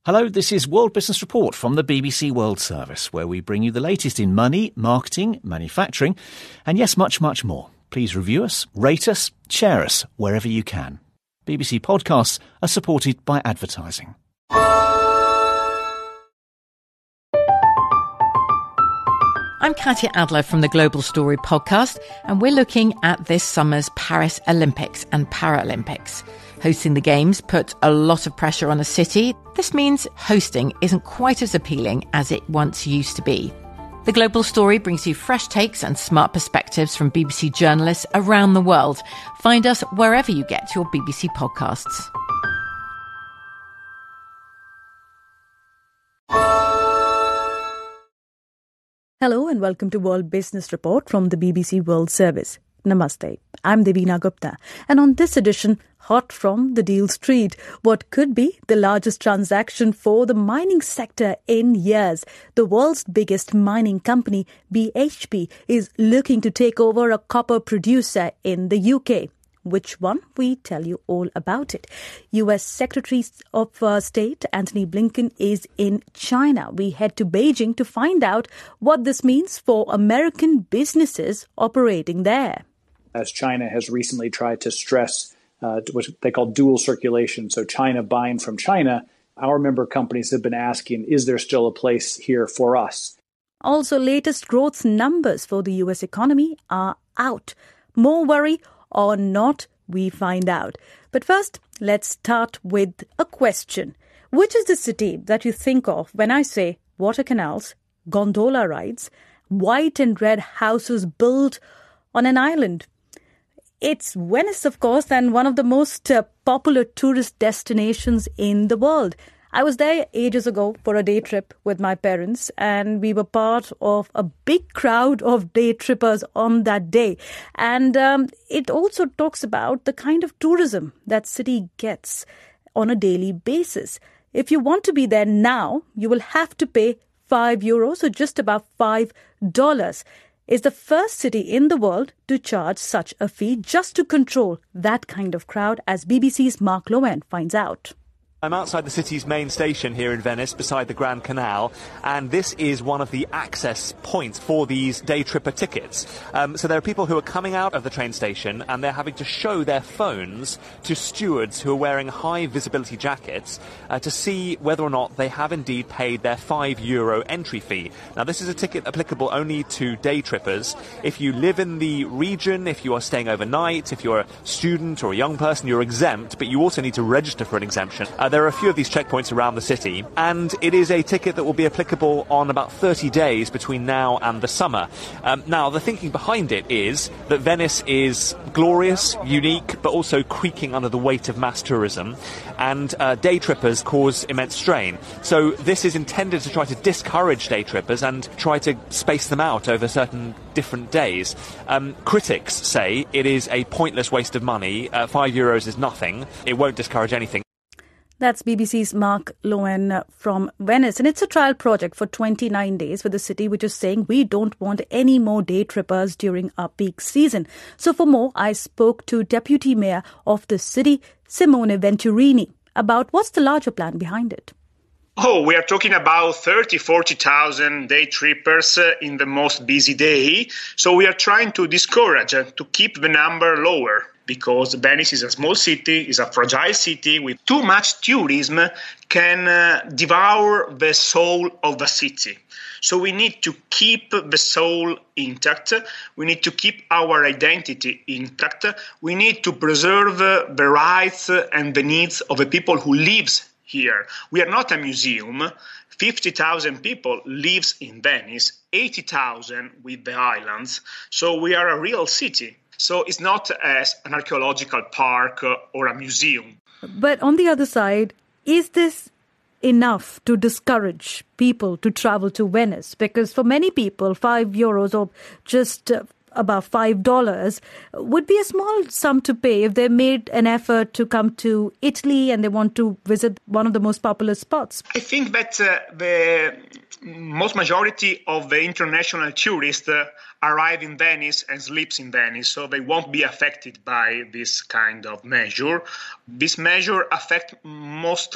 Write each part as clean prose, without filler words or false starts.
Hello, this is World Business Report from the BBC World Service, where we bring you the latest in money, marketing, manufacturing, and yes, much, much more. Please review us, rate us, share us wherever you can. BBC podcasts are supported by advertising. I'm Katya Adler from the Global Story podcast, and we're looking at this summer's Paris Olympics and Paralympics. Hosting the Games put a lot of pressure on a city. This means hosting isn't quite as appealing as it once used to be. The Global Story brings you fresh takes and smart perspectives from BBC journalists around the world. Find us wherever you get your BBC podcasts. Hello and welcome to World Business Report from the BBC World Service. Namaste. I'm Devina Gupta, and on this edition, hot from the deal street, what could be the largest transaction for the mining sector in years. The world's biggest mining company, BHP, is looking to take over a copper producer in the UK. Which one? We tell you all about it. US Secretary of State Antony Blinken is in China. We head to Beijing to find out what this means for American businesses operating there. As China has recently tried to stress what they call dual circulation, so China buying from China, our member companies have been asking, is there still a place here for us? Also, latest growth numbers for the US economy are out. More worry or not, we find out. But first, let's start with a question. Which is the city that you think of when I say water canals, gondola rides, white and red houses built on an island? It's Venice, of course, and one of the most popular tourist destinations in the world. I was there ages ago for a day trip with my parents, and we were part of a big crowd of day trippers on that day. And it also talks about the kind of tourism that city gets on a daily basis. If you want to be there now, you will have to pay €5, so just about $5. Is the first city in the world to charge such a fee just to control that kind of crowd, as BBC's Mark Lowen finds out. I'm outside the city's main station here in Venice, beside the Grand Canal, and this is one of the access points for these day tripper tickets. So there are people who are coming out of the train station and they're having to show their phones to stewards who are wearing high visibility jackets to see whether or not they have indeed paid their €5 entry fee. Now, this is a ticket applicable only to day trippers. If you live in the region, if you are staying overnight, if you're a student or a young person, you're exempt, but you also need to register for an exemption. There are a few of these checkpoints around the city, and it is a ticket that will be applicable on about 30 days between now and the summer. Now, the thinking behind it is that Venice is glorious, unique, but also creaking under the weight of mass tourism, and day trippers cause immense strain. So this is intended to try to discourage day trippers and try to space them out over certain different days. Critics say it is a pointless waste of money. €5 is nothing. It won't discourage anything. That's BBC's Mark Lowen from Venice. And it's a trial project for 29 days with the city, which is saying we don't want any more day trippers during our peak season. So for more, I spoke to Deputy Mayor of the city, Simone Venturini, about what's the larger plan behind it. We are talking about 40,000 day trippers in the most busy day. So we are trying to discourage, to keep the number lower. Because Venice is a small city, is a fragile city with too much tourism can devour the soul of the city. So we need to keep the soul intact. We need to keep our identity intact. We need to preserve the rights and the needs of the people who live here. We are not a museum. 50,000 people live in Venice, 80,000 with the islands. So we are a real city. So it's not as an archaeological park or a museum. But on the other side, is this enough to discourage people to travel to Venice? Because for many people, €5 or just about $5 would be a small sum to pay if they made an effort to come to Italy and they want to visit one of the most popular spots. I think that the most majority of the international tourists arrive in Venice and sleeps in Venice, so they won't be affected by this kind of measure. This measure affects mostly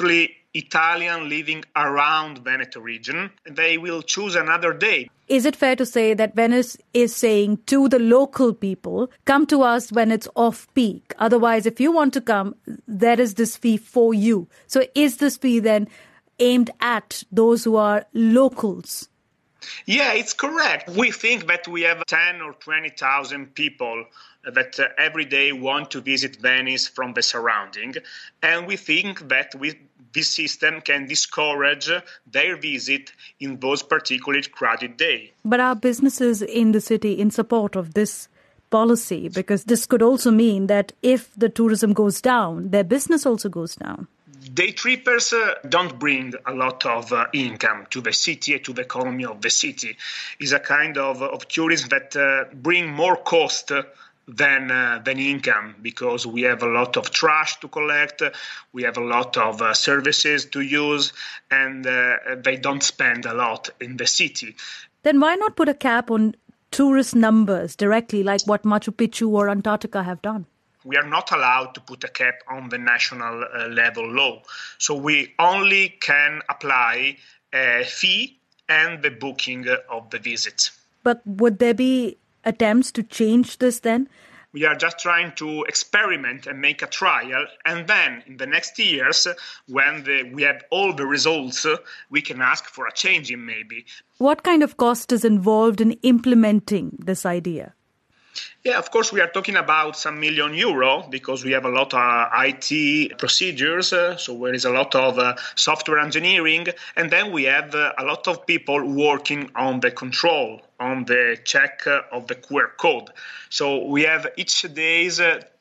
Italian living around Veneto region, they will choose another day. Is it fair to say that Venice is saying to the local people, come to us when it's off-peak? Otherwise, if you want to come, there is this fee for you. So is this fee then aimed at those who are locals? Yeah, it's correct. We think that we have 10 or 20,000 people that every day want to visit Venice from the surrounding. And we think that this system can discourage their visit in those particularly crowded days. But are businesses in the city in support of this policy? Because this could also mean that if the tourism goes down, their business also goes down. Day trippers don't bring a lot of income to the city, to the economy of the city. It's a kind of tourism that bring more cost than income, because we have a lot of trash to collect, we have a lot of services to use, and they don't spend a lot in the city. Then why not put a cap on tourist numbers directly, like what Machu Picchu or Antarctica have done? We are not allowed to put a cap on the national level law. So we only can apply a fee and the booking of the visit. But would there be attempts to change this then? We are just trying to experiment and make a trial. And then in the next years, when we have all the results, we can ask for a change in maybe. What kind of cost is involved in implementing this idea? Yeah, of course, we are talking about some million euro, because we have a lot of IT procedures, so there is a lot of software engineering, and then we have a lot of people working on the control, on the check of the QR code. So we have each day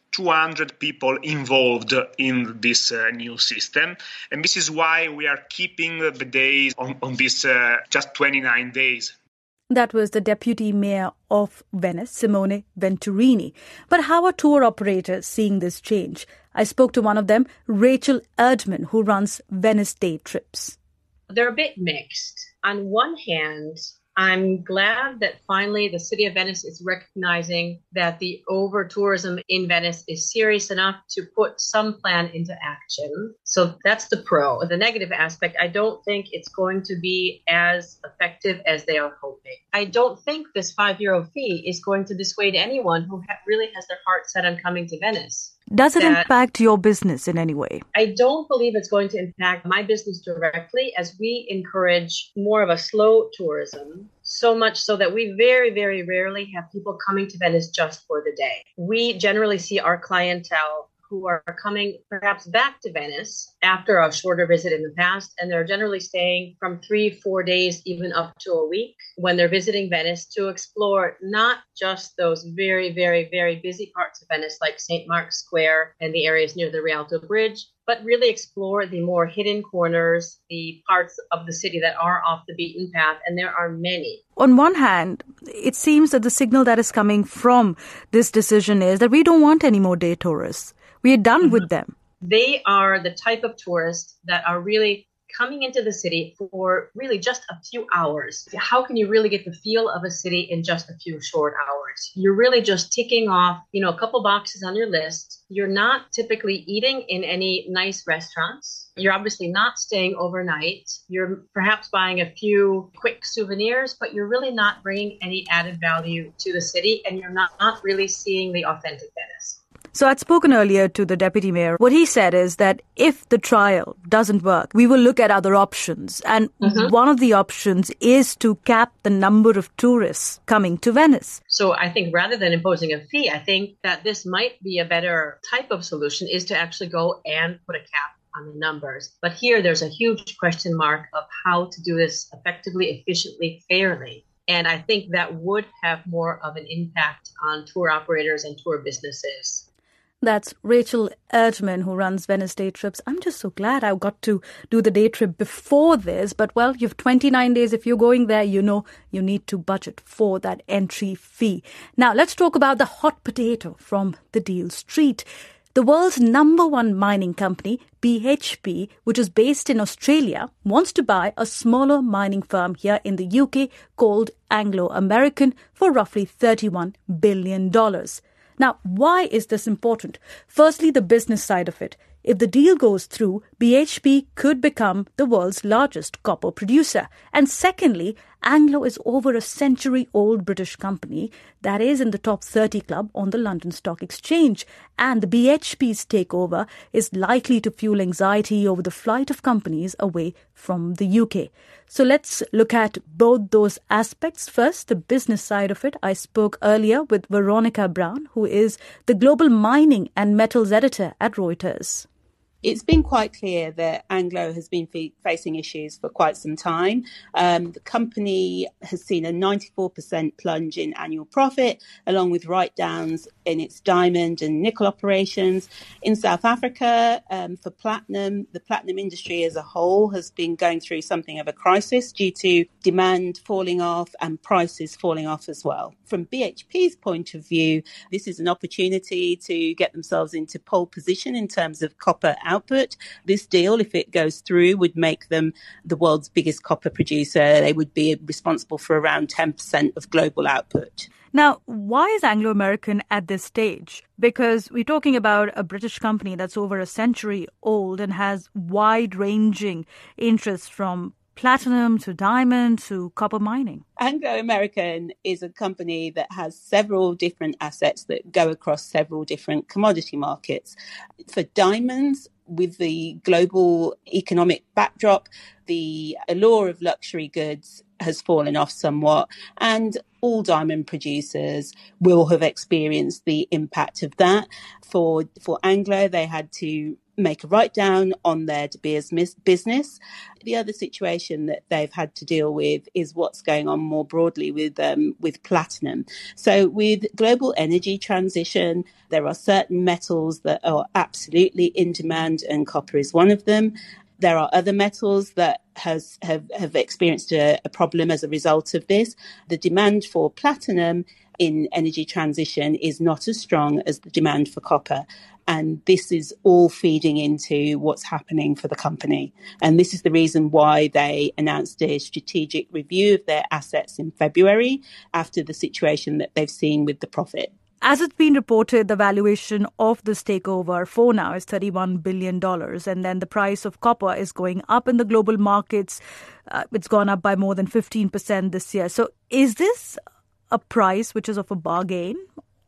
200 people involved in this new system, and this is why we are keeping the days on this just 29 days. That was the Deputy Mayor of Venice, Simone Venturini. But how are tour operators seeing this change? I spoke to one of them, Rachel Erdman, who runs Venice Day Trips. They're a bit mixed. On one hand, I'm glad that finally the city of Venice is recognizing that the over-tourism in Venice is serious enough to put some plan into action. So that's the pro. The negative aspect, I don't think it's going to be as effective as they are hoping. I don't think this €5 fee is going to dissuade anyone who really has their heart set on coming to Venice. Does it impact your business in any way? I don't believe it's going to impact my business directly, as we encourage more of a slow tourism, so much so that we very, very rarely have people coming to Venice just for the day. We generally see our clientele who are coming perhaps back to Venice after a shorter visit in the past, and they're generally staying from 3-4 days, even up to a week, when they're visiting Venice to explore not just those very, very, very busy parts of Venice like St. Mark's Square and the areas near the Rialto Bridge, but really explore the more hidden corners, the parts of the city that are off the beaten path, and there are many. On one hand, it seems that the signal that is coming from this decision is that we don't want any more day tourists. We are done with them. They are the type of tourists that are really coming into the city for really just a few hours. How can you really get the feel of a city in just a few short hours? You're really just ticking off, a couple boxes on your list. You're not typically eating in any nice restaurants. You're obviously not staying overnight. You're perhaps buying a few quick souvenirs, but you're really not bringing any added value to the city, and you're not really seeing the authentic Venice. So I'd spoken earlier to the Deputy Mayor. What he said is that if the trial doesn't work, we will look at other options. And one of the options is to cap the number of tourists coming to Venice. So I think rather than imposing a fee, I think that this might be a better type of solution, is to actually go and put a cap on the numbers. But here there's a huge question mark of how to do this effectively, efficiently, fairly. And I think that would have more of an impact on tour operators and tour businesses. That's Rachel Erdman, who runs Venice Day Trips. I'm just so glad I got to do the day trip before this. But, well, you have 29 days. If you're going there, you know you need to budget for that entry fee. Now, let's talk about the hot potato from the Deal Street. The world's #1 mining company, BHP, which is based in Australia, wants to buy a smaller mining firm here in the UK called Anglo American for roughly $31 billion. Now, why is this important? Firstly, the business side of it. if the deal goes through, BHP could become the world's largest copper producer. And secondly, Anglo is over a century-old British company that is in the top 30 club on the London Stock Exchange. And the BHP's takeover is likely to fuel anxiety over the flight of companies away from the UK. So let's look at both those aspects. First, the business side of it. I spoke earlier with Veronica Brown, who is the global mining and metals editor at Reuters. It's been quite clear that Anglo has been facing issues for quite some time. The company has seen a 94% plunge in annual profit, along with write-downs in its diamond and nickel operations. In South Africa, for platinum, the platinum industry as a whole has been going through something of a crisis due to demand falling off and prices falling off as well. From BHP's point of view, this is an opportunity to get themselves into pole position in terms of copper output. This deal, if it goes through, would make them the world's biggest copper producer. They would be responsible for around 10% of global output. Now, why is Anglo American at this stage? Because we're talking about a British company that's over a century old and has wide-ranging interests from platinum to diamond to copper mining. Anglo American is a company that has several different assets that go across several different commodity markets. For diamonds, with the global economic backdrop, the allure of luxury goods has fallen off somewhat, and all diamond producers will have experienced the impact of that. For Anglo, they had to make a write-down on their De Beers business. The other situation that they've had to deal with is what's going on more broadly with platinum. So with global energy transition, there are certain metals that are absolutely in demand, and copper is one of them. There are other metals that have experienced a problem as a result of this. The demand for platinum in energy transition is not as strong as the demand for copper. And this is all feeding into what's happening for the company. And this is the reason why they announced a strategic review of their assets in February after the situation that they've seen with the profit. As it's been reported, the valuation of this takeover for now is $31 billion. And then the price of copper is going up in the global markets. It's gone up by more than 15% this year. So is this a price which is of a bargain?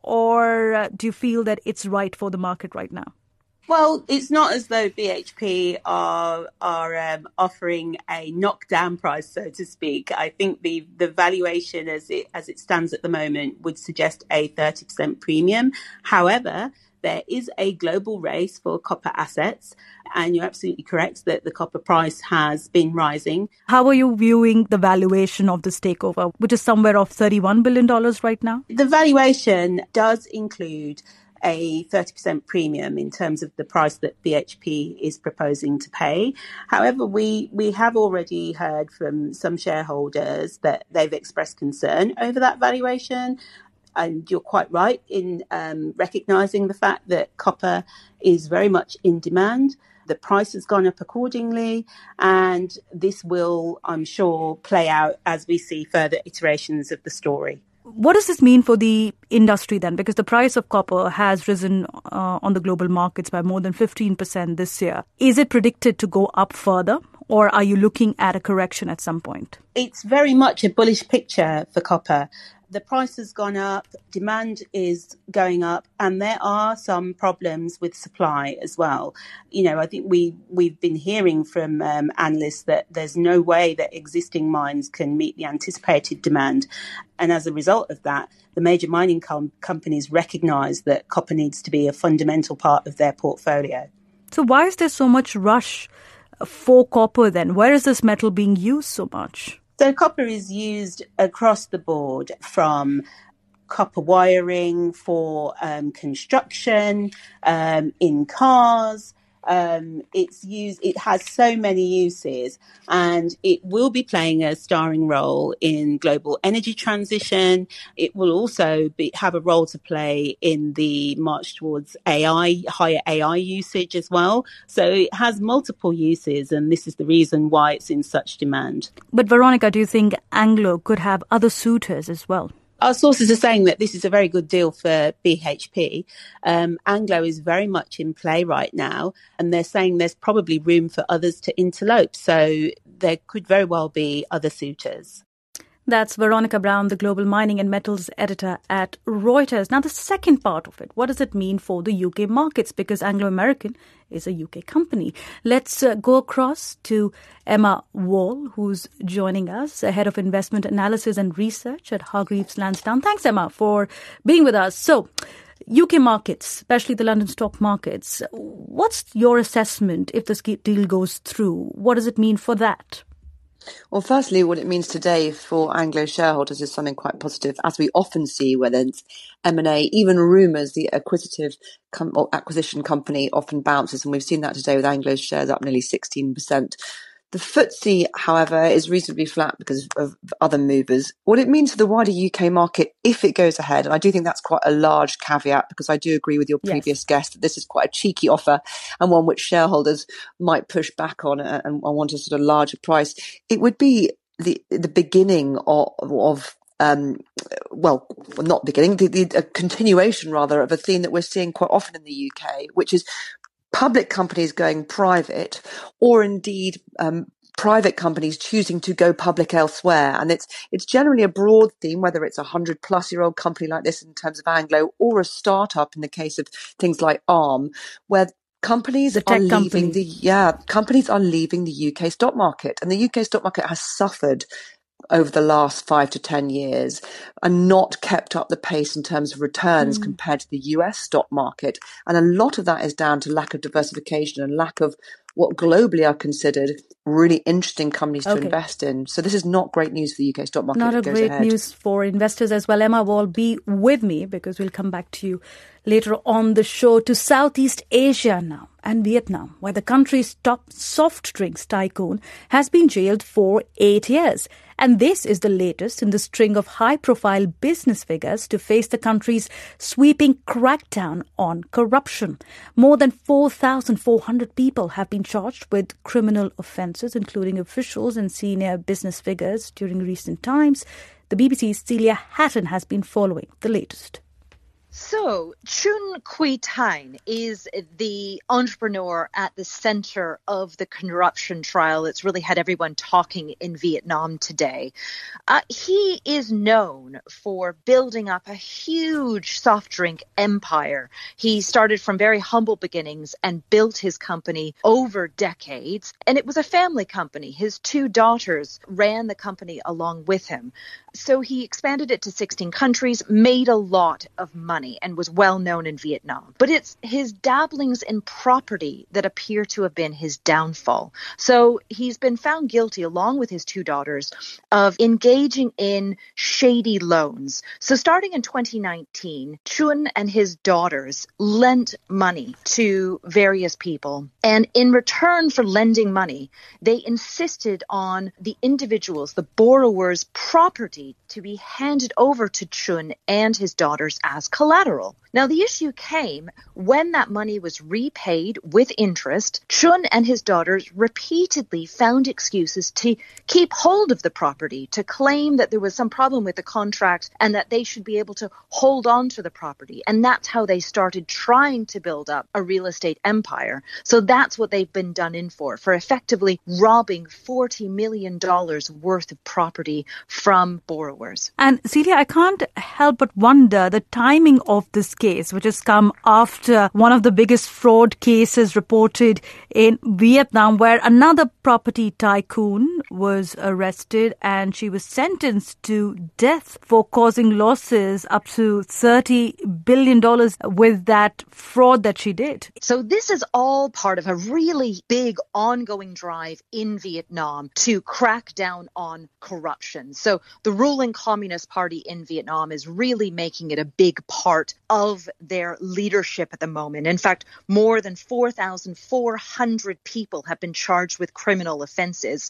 Or do you feel that it's right for the market right now? Well, it's not as though BHP are offering a knockdown price, so to speak. I think the valuation as it stands at the moment would suggest a 30% premium. However, there is a global race for copper assets, and you're absolutely correct that the copper price has been rising. How are you viewing the valuation of this takeover, which is somewhere of $31 billion right now? The valuation does include a 30% premium in terms of the price that BHP is proposing to pay. However, we have already heard from some shareholders that they've expressed concern over that valuation. And you're quite right in recognising the fact that copper is very much in demand. The price has gone up accordingly, and this will, I'm sure, play out as we see further iterations of the story. What does this mean for the industry then? Because the price of copper has risen on the global markets by more than 15% this year. Is it predicted to go up further, or are you looking at a correction at some point? It's very much a bullish picture for copper. The price has gone up, demand is going up, and there are some problems with supply as well. You know, I think we've been hearing from analysts that there's no way that existing mines can meet the anticipated demand. And as a result of that, the major mining companies recognise that copper needs to be a fundamental part of their portfolio. So why is there so much rush for copper then? Where is this metal being used so much? So copper is used across the board, from copper wiring for construction, in cars. It has so many uses, and it will be playing a starring role in global energy transition. It will also have a role to play in the march towards AI, higher AI usage as well. So it has multiple uses, and this is the reason why it's in such demand. But Veronica, do you think Anglo could have other suitors as well? Our sources are saying that this is a very good deal for BHP. Anglo is very much in play right now, and they're saying there's probably room for others to interlope. So there could very well be other suitors. That's Veronica Brown, the global mining and metals editor at Reuters. Now, the second part of it, what does it mean for the UK markets? Because Anglo American is a UK company. Let's go across to Emma Wall, who's joining us, head of investment analysis and research at Hargreaves Lansdown. Thanks, Emma, for being with us. So, UK markets, especially the London stock markets, what's your assessment if this deal goes through? What does it mean for that? Well, firstly, what it means today for Anglo shareholders is something quite positive, as we often see where there's M&A, even rumours, the acquisitive or acquisition company often bounces, and we've seen that today with Anglo's shares up nearly 16%. The FTSE, however, is reasonably flat because of other movers. What it means for the wider UK market, if it goes ahead, and I do think that's quite a large caveat because I do agree with your previous guest that this is quite a cheeky offer and one which shareholders might push back on and want a sort of larger price. It would be the beginning of not beginning, a continuation rather of a theme that we're seeing quite often in the UK, which is public companies going private, or indeed private companies choosing to go public elsewhere. And it's generally a broad theme, whether it's a 100-plus-year-old company like this in terms of Anglo, or a startup in the case of things like Arm, where companies are leaving the UK stock market. And the UK stock market has suffered over the last 5 to 10 years and not kept up the pace in terms of returns compared to the US stock market. And a lot of that is down to lack of diversification and lack of what globally are considered really interesting companies to invest in. So this is not great news for the UK stock market. Not a great news for investors as well. Emma Wall, be with me because we'll come back to you later on the show, to Southeast Asia now and Vietnam, where the country's top soft drinks tycoon has been jailed for 8 years. And this is the latest in the string of high-profile business figures to face the country's sweeping crackdown on corruption. More than 4,400 people have been charged with criminal offences, including officials and senior business figures during recent times. The BBC's Celia Hatton has been following the latest. So, Chun Quy Thanh is the entrepreneur at the center of the corruption trial that's really had everyone talking in Vietnam today. He is known for building up a huge soft drink empire. He started from very humble beginnings and built his company over decades. And it was a family company. His 2 daughters ran the company along with him. So he expanded it to 16 countries, made a lot of money, and was well known in Vietnam. But it's his dabblings in property that appear to have been his downfall. So he's been found guilty, along with his 2 daughters, of engaging in shady loans. So starting in 2019, Chun and his daughters lent money to various people. And in return for lending money, they insisted on the individuals, the borrowers' property, to be handed over to Chun and his daughters as collateral. Now, the issue came when that money was repaid with interest. Chun and his daughters repeatedly found excuses to keep hold of the property, to claim that there was some problem with the contract and that they should be able to hold on to the property. And that's how they started trying to build up a real estate empire. So that's what they've been done in for effectively robbing $40 million worth of property from borrowers. And Celia, I can't help but wonder the timing of this case, which has come after one of the biggest fraud cases reported in Vietnam, where another property tycoon was arrested and she was sentenced to death for causing losses up to $30 billion with that fraud that she did. So this is all part of a really big ongoing drive in Vietnam to crack down on corruption. So the ruling Communist Party in Vietnam is really making it a big part of their leadership at the moment. In fact, more than 4,400 people have been charged with criminal offenses. So there are a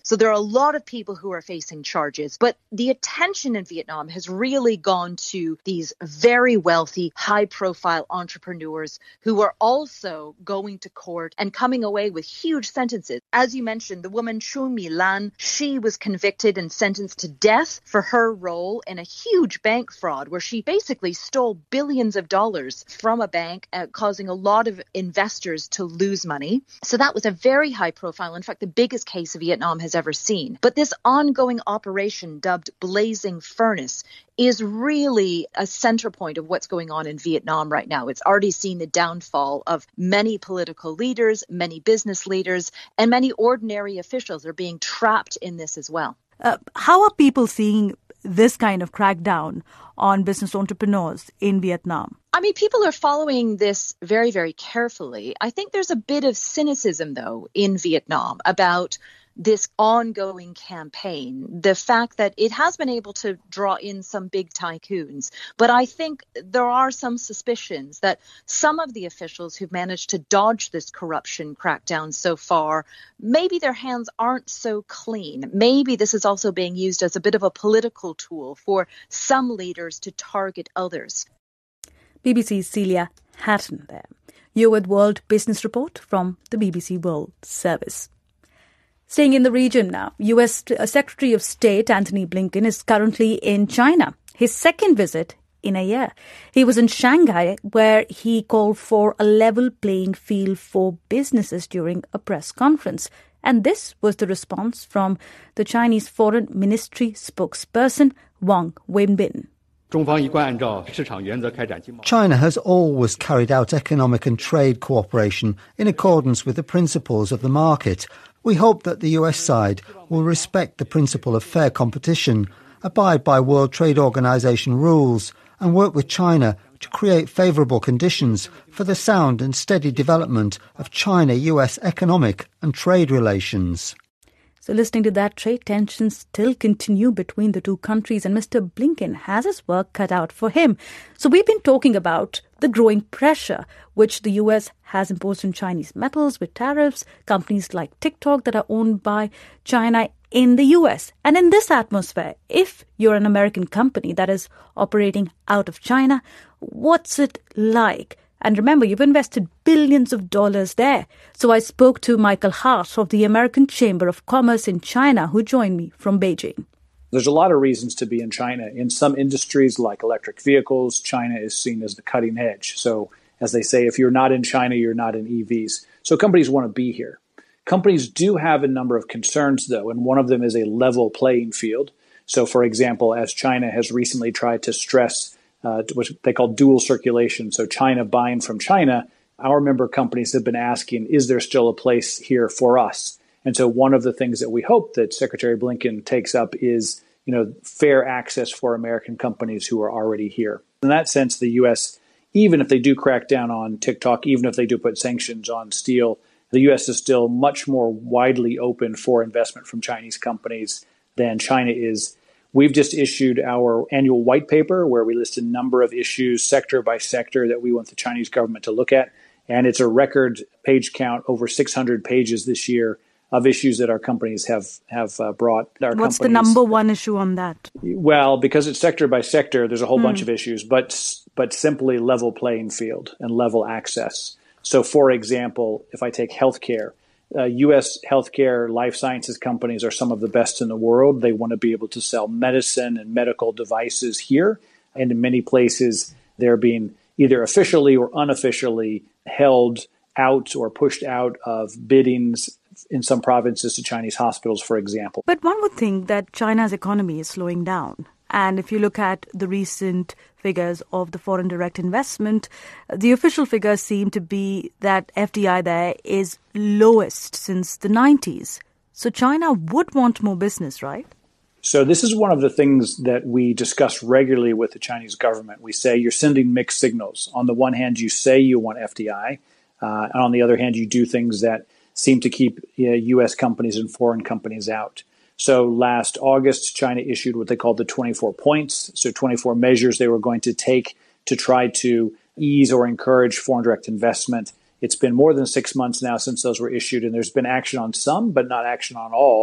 lot of people who are facing charges. But the attention in Vietnam has really gone to these very wealthy, high-profile entrepreneurs who are also going to court and coming away with huge sentences. As you mentioned, the woman Chu Mi-lan, she was convicted and sentenced to death for her role in a huge bank fraud where she basically stole billions of dollars from a bank, causing a lot of investors to lose money. So that was a very high profile, in fact, the biggest case Vietnam has ever seen. But this ongoing operation dubbed Blazing Furnace is really a center point of what's going on in Vietnam right now. It's already seen the downfall of many political leaders, many business leaders, and many ordinary officials are being trapped in this as well. How are people seeing this kind of crackdown on business entrepreneurs in Vietnam? I mean, people are following this very, very carefully. I think there's a bit of cynicism, though, in Vietnam about this ongoing campaign, the fact that it has been able to draw in some big tycoons. But I think there are some suspicions that some of the officials who've managed to dodge this corruption crackdown so far, maybe their hands aren't so clean. Maybe this is also being used as a bit of a political tool for some leaders to target others. BBC's Celia Hatton there. You're with World Business Report from the BBC World Service. Staying in the region now, U.S. Secretary of State Antony Blinken is currently in China, his second visit in a year. He was in Shanghai, where he called for a level playing field for businesses during a press conference. And this was the response from the Chinese Foreign Ministry spokesperson Wang Wenbin. China has always carried out economic and trade cooperation in accordance with the principles of the market. We hope that the US side will respect the principle of fair competition, abide by World Trade Organization rules, and work with China to create favourable conditions for the sound and steady development of China-US economic and trade relations. So listening to that, trade tensions still continue between the two countries, and Mr. Blinken has his work cut out for him. So we've been talking about the growing pressure which the US has imposed on Chinese metals with tariffs, companies like TikTok that are owned by China in the US. And in this atmosphere, if you're an American company that is operating out of China, what's it like? And remember, you've invested billions of dollars there. So I spoke to Michael Hart of the American Chamber of Commerce in China, who joined me from Beijing. There's a lot of reasons to be in China. In some industries like electric vehicles, China is seen as the cutting edge. So as they say, if you're not in China, you're not in EVs. So companies want to be here. Companies do have a number of concerns, though, and one of them is a level playing field. So, for example, as China has recently tried to stress what they call dual circulation, so China buying from China, our member companies have been asking, is there still a place here for us? And so one of the things that we hope that Secretary Blinken takes up is, fair access for American companies who are already here. In that sense, the U.S., even if they do crack down on TikTok, even if they do put sanctions on steel, the U.S. is still much more widely open for investment from Chinese companies than China is. We've just issued our annual white paper where we list a number of issues sector by sector that we want the Chinese government to look at. And it's a record page count, over 600 pages this year of issues that our companies have brought. What's the number one issue on that? Well, because it's sector by sector, there's a whole bunch of issues, but simply level playing field and level access. So, for example, if I take healthcare, U.S. healthcare life sciences companies are some of the best in the world. They want to be able to sell medicine and medical devices here. And in many places, they're being either officially or unofficially held out or pushed out of biddings in some provinces to Chinese hospitals, for example. But one would think that China's economy is slowing down. And if you look at the recent figures of the foreign direct investment, the official figures seem to be that FDI there is lowest since the 90s. So China would want more business, right? So this is one of the things that we discuss regularly with the Chinese government. We say you're sending mixed signals. On the one hand, you say you want FDI. And on the other hand, you do things that seem to keep U.S. companies and foreign companies out. So last August, China issued what they called the 24 points. So 24 measures they were going to take to try to ease or encourage foreign direct investment. It's been more than 6 months now since those were issued, and there's been action on some, but not action on all.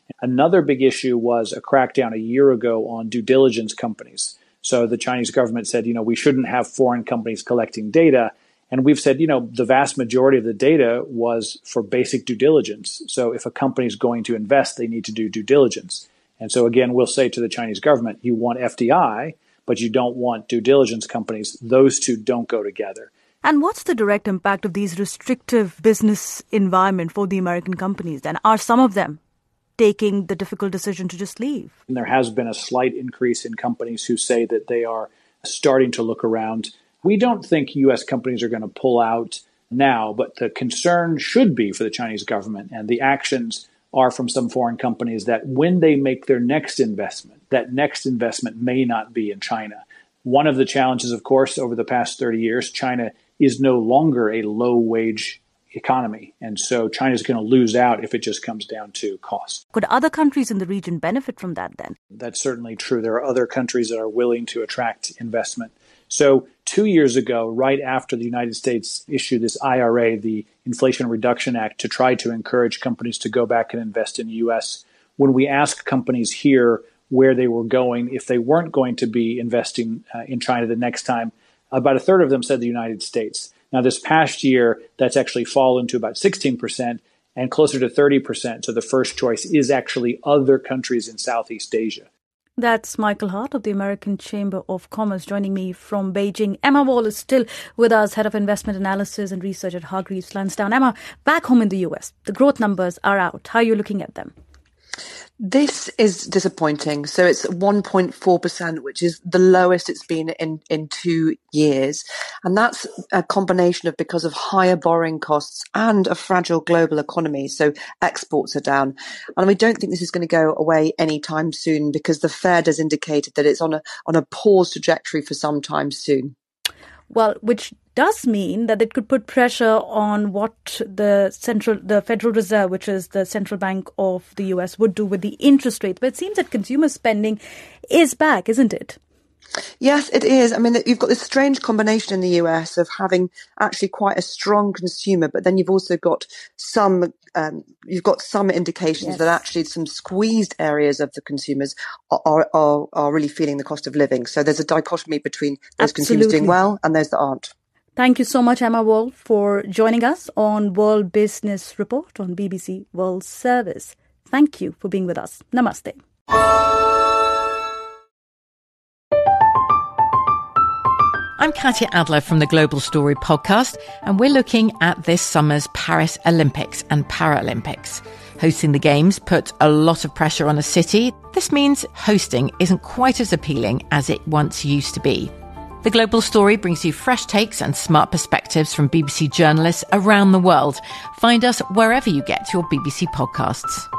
Another big issue was a crackdown a year ago on due diligence companies. So the Chinese government said, we shouldn't have foreign companies collecting data. And we've said, the vast majority of the data was for basic due diligence. So if a company is going to invest, they need to do due diligence. And so again, we'll say to the Chinese government, you want FDI, but you don't want due diligence companies. Those two don't go together. And what's the direct impact of these restrictive business environment for the American companies then? Are some of them taking the difficult decision to just leave? And there has been a slight increase in companies who say that they are starting to look around. We don't think U.S. companies are going to pull out now, but the concern should be for the Chinese government, and the actions are from some foreign companies that when they make their next investment, that next investment may not be in China. One of the challenges, of course, over the past 30 years, China is no longer a low-wage economy. And so China is going to lose out if it just comes down to cost. Could other countries in the region benefit from that then? That's certainly true. There are other countries that are willing to attract investment. So 2 years ago, right after the United States issued this IRA, the Inflation Reduction Act, to try to encourage companies to go back and invest in the U.S., when we asked companies here where they were going, if they weren't going to be investing in China the next time, about a third of them said the United States. Now, this past year, that's actually fallen to about 16% and closer to 30%. So the first choice is actually other countries in Southeast Asia. That's Michael Hart of the American Chamber of Commerce joining me from Beijing. Emma Wall is still with us, Head of Investment Analysis and Research at Hargreaves Lansdown. Emma, back home in the US, the growth numbers are out. How are you looking at them? This is disappointing. So it's 1.4%, which is the lowest it's been in 2 years. And that's a combination of because of higher borrowing costs and a fragile global economy. So exports are down. And we don't think this is going to go away anytime soon because the Fed has indicated that it's on a pause trajectory for some time soon. Well, which does mean that it could put pressure on what the Federal Reserve, which is the central bank of the US, would do with the interest rate. But it seems that consumer spending is back, isn't it? Yes, it is. I mean, you've got this strange combination in the US of having actually quite a strong consumer, but then you've also got some indications that actually some squeezed areas of the consumers are really feeling the cost of living. So there's a dichotomy between those consumers doing well and those that aren't. Thank you so much, Emma Wall, for joining us on World Business Report on BBC World Service. Thank you for being with us. Namaste. I'm Katya Adler from the Global Story podcast, and we're looking at this summer's Paris Olympics and Paralympics. Hosting the Games put a lot of pressure on a city. This means hosting isn't quite as appealing as it once used to be. The Global Story brings you fresh takes and smart perspectives from BBC journalists around the world. Find us wherever you get your BBC podcasts.